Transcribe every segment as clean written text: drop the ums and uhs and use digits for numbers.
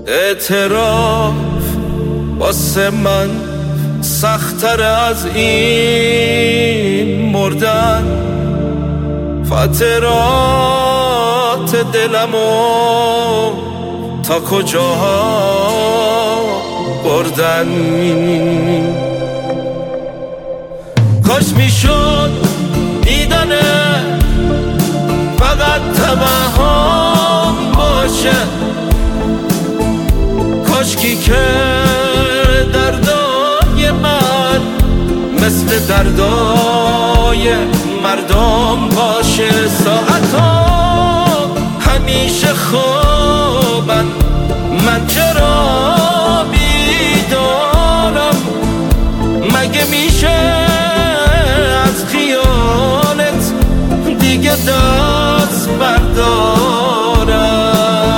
اعتراف واسه من سخت‌تر از این مردن، خاطرات دلمو تا کجاها بردن. کاش میشد دیدن فقط توهم باشه، کاشکی که دردای من مثل دردای مردم باشه. ساعتا همیشه خوابن، من چرا بیدارم؟ مگه میشه از خیالت دیگه دست بردارم؟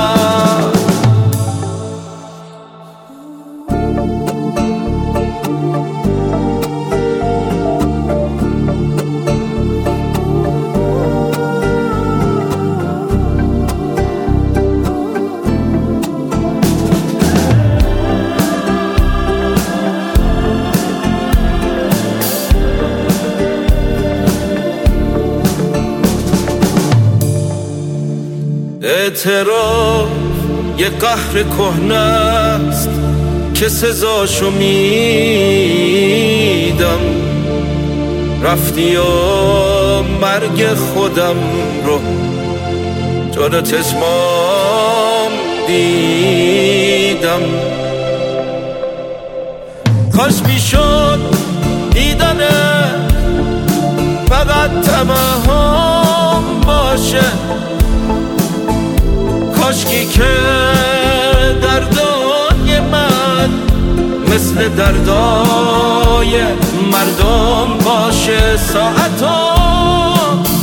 اعتراف یه قهر کهنه است که سزاشو میدم. رفتی و مرگ خودم رو جلو چشمام دیدم. کاش میشد دیدن فقط توهم باشه، کاشکی که دردای من مثل دردای مردم باشه. ساعتا